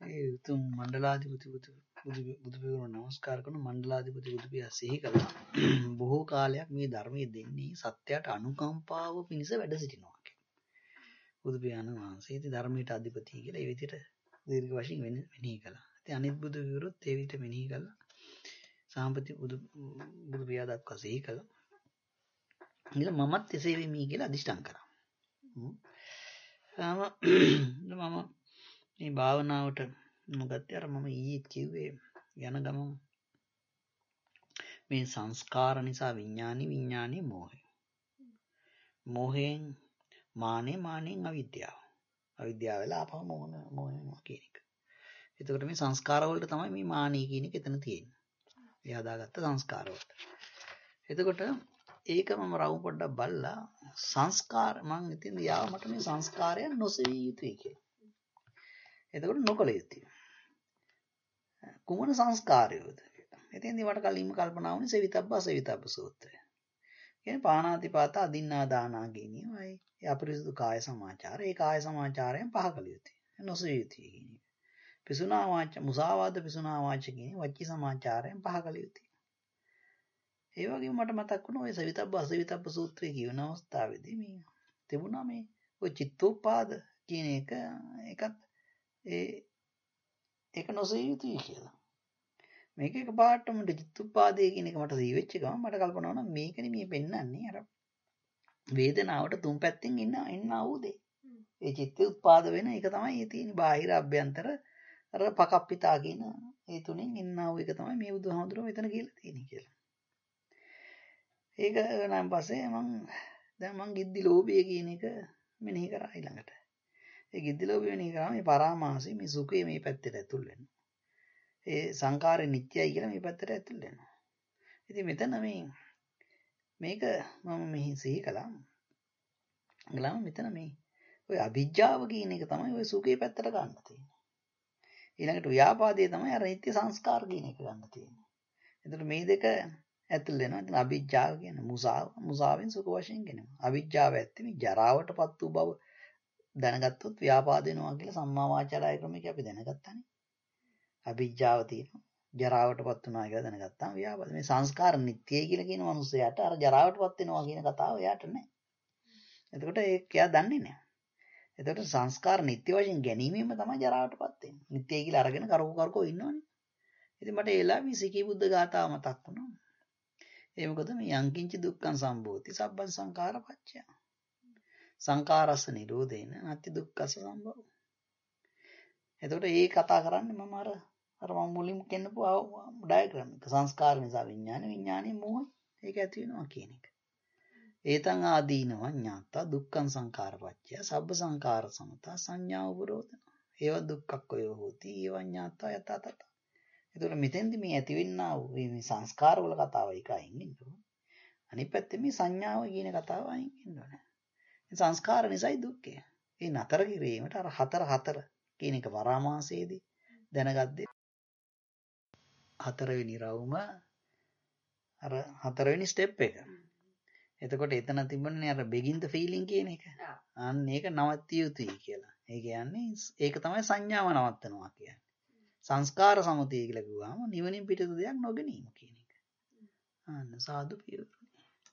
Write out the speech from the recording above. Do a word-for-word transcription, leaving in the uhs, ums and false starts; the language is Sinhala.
ඒ උතුම් මණ්ඩලාධිපති බුදු බුදු පියාණන් නමස්කාර කරන මණ්ඩලාධිපති බුදු පියා සිහි කළා. බොහෝ කාලයක් මේ ධර්මයේ දෙන්නේ සත්‍යයට අනුකම්පාව පිණිස වැඩ සිටිනවා කියලා. බුදු පියාණන් වහන්සේ ඉතින් ධර්මයට අධිපති කියලා ඒ විදිහට දීර්ඝ වශයෙන් මෙනෙහි කළා. ඉතින් අනිත් බුදු විවරුත් ඒ විදිහට මෙනෙහි කළා. සාම්පති බුදු බුදු පියා දක්වා සිහි කළා. ඊළ මමත් එසේ වෙමි කියලා අදිෂ්ඨාන කරා. මම මම මේ භාවනාවට මොකද අර මම ඊයේ කිව්වේ යන ගමන් මේ සංස්කාර නිසා විඥානි විඥානි මෝහය. මෝහයෙන් මානේ මානෙන් අවිද්‍යාව. අවිද්‍යාව වෙලා ආපහු මෝහ මෝහයනවා කියන එක. එතකොට මේ සංස්කාර වලට තමයි මේ මානිය කියන එක එතන තියෙන්නේ. ඒ හදාගත්ත සංස්කාර වලට. එතකොට ඒක මම රවුම් පොඩ්ඩක් බලලා සංස්කාර මං ඉතින් යාව මට මේ සංස්කාරයන් නොසෙවිය යුතුයි කියලා. එතකොට නොකළ යුතුයි. කුමන සංස්කාරයෝද කියලා. ඉතින් මට කලින්ම කල්පනා වුණේ සෙවිතබ්බ අසෙවිතබ්බ සූත්‍රය. කියන්නේ පාණාතිපාත අදින්නා දානා කියනවායි. ඒ අපරිසුදු කාය සමාචාර. ඒ කාය සමාචාරයෙන් පහ කළ යුතුයි. නොසෙවිය යුතුයි කියන එක. පිසුනා වාච මුසාවාද පිසුනා වාච කියන වචී සමාචාරයෙන් පහ කළ යුතුයි. ඒ වගේම මට මතක් වුණා ඔය සවිතබ්බ අසවිතබ්බ සූත්‍රය කියවන අවස්ථාවේදී මේ තිබුණා මේ ඔය චිත්තෝපාද කියන එක ඒකත් ඒ ඒක නොසිය යුතුයි කියලා. මේක එකපාරටම චිත්තෝපාදේ කියන එක මට දී වෙච්ච ගමන් මට කල්පනා වුණා මේකනේ මේ පෙන්වන්නේ අර වේදනාවට තුන් පැත්තෙන් ඉන්න එන්න ආවුදේ. ඒ චිත්තෝපාද වෙන එක තමයි ඒ තියෙන බාහිර අභ්‍යන්තර අර පකප්පිතා කියන ඒ තුنين ඉන්න ආව එක තමයි මේ බුදුහාමුදුරුවෝ මෙතන කියලා තියෙන්නේ කියලා. ඒක නම් පස්සේ මං දැන් මං ගිද්දි ලෝභය කියන එක මෙනෙහි කරා ඊළඟට. ඒ ගිද්දි ලෝභය මෙනෙහි කරාම මේ පරාමාසය මේ සුඛය මේ පැත්තට ඇතුල් වෙනවා. ඒ සංකාරේ නිට්ටයයි කියලා මේ පැත්තට ඇතුල් වෙනවා. ඉතින් මෙතන මේ මේක මම මෙහි සිහි කළා. ගලම මෙතන මේ ඔය අභිජ්ජාව කියන එක තමයි ඔය සුඛේ පැත්තට ගන්න තියෙන්නේ. ඊළඟට ව්‍යාපාදයේ තමයි අර නිත්‍ය සංස්කාර කියන එක ගන්න තියෙන්නේ. එතකොට මේ දෙක ඇතුල් වෙනවා. ඉතින් අවිජ්ජාව කියන්නේ මුසාව. මුසාවෙන් සුඛ වශයෙන් ගෙනවා. අවිජ්ජාව ඇත්තේ මේ ජරාවටපත් වූ බව දැනගත්තොත් ව්‍යාපාද වෙනවා කියලා සම්මා වාචාරය ක්‍රමික අපි දැනගත්තානේ. අවිජ්ජාව තියෙනවා. ජරාවටපත් වුණා කියලා දැනගත්තාම ව්‍යාපාද. මේ සංස්කාර නිට්ටයයි කියලා කියන මනුස්සයාට අර ජරාවටපත් වෙනවා කියන කතාව එයාට නැහැ. එතකොට ඒක එයා දන්නේ නැහැ. එතකොට සංස්කාර නිට්ටය වශයෙන් ගැනීමෙන්ම තමයි ජරාවටපත් වෙන්නේ. නිට්ටයයි කියලා අරගෙන කරකෝ කරකෝ ඉන්නවනේ. ඉතින් මට ඒ වෙලාවේ මේ සිකී බුද්ධ ගාථාව මතක් වුණා. ඒ මොකද මේ යංකින්ච දුක්ඛං සම්භෝති සබ්බං සංඛාර පච්චය. සංඛාරස්ස නිරෝධේන නැති දුක්ඛස සම්භව. එතකොට මේ කතා කරන්නේ මම අර අර මම මුලින්ම කියනපු ඩයග්‍රෑම් එක. සංස්කාර නිසා විඥාන විඥානේ මොහොයි. ඒක ඇති වෙනවා කියන එක. ඒතං ආදීනව ඥාත්තා දුක්ඛං සංඛාර පච්චය සබ්බ සංඛාර සමතා සංඥා උපරෝධන. ඒව දුක්ඛක්ඛය හෝති ඒව ඥාත්තා යතත. එතකොට මෙතෙන්දි මේ ඇතිවෙන්නා වූ මේ සංස්කාර වල කතාව එක අයින් වෙන්න ඕන. අනිත් පැත්තේ මේ සංඥාව කියන කතාව අයින් වෙන්න ඕන. මේ සංස්කාර නිසායි දුක්ඛය. ඒ නතර කිරීමට අර හතර හතර කියන එක පරාමාසයේදී දැනගත්තේ හතරවෙනි රවුම අර හතරවෙනි ස්ටෙප් එක. එතකොට එතන තිබුණනේ අර begin the feeling කියන එක. අන්න ඒක නවත්තිය යුතුයි කියලා. ඒ කියන්නේ ඒක තමයි සංඥාව නවත්තනවා කියන්නේ. සංස්කාර සමතය කියලා කිව්වම නිවනින් පිටත දෙයක් නොගැනීම කියන එක. ආන්න සාදු පියවර.